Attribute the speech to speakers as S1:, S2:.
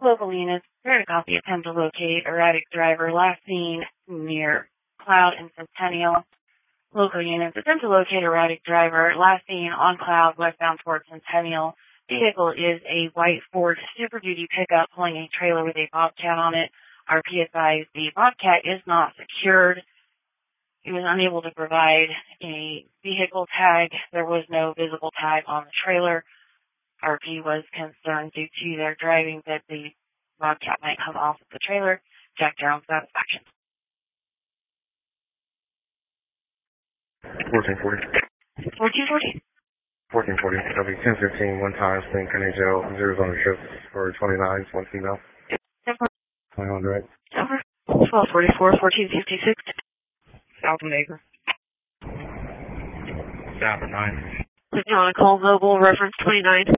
S1: Local units, prepare to copy, attempt to locate erratic driver last seen near Cloud and Centennial. Local units, attempt to locate erratic driver last seen on Cloud westbound towards Centennial. Vehicle is a white Ford Super Duty pickup pulling a trailer with a Bobcat on it. Our PSI, the Bobcat is not secured. He was unable to provide a vehicle tag. There was no visible tag on the trailer. RP was concerned due to their driving that the Bobcat might come off of the trailer. Check their own satisfaction.
S2: 1440.
S1: 1440.
S2: 1440. That'll be 1015 one time, St. Kenny Jail, zeros on the trip for 29, one female. 21 direct.
S1: Over. 1244, 1456. South of Acre.
S2: South of 9.
S1: If you want to call mobile, reference 29.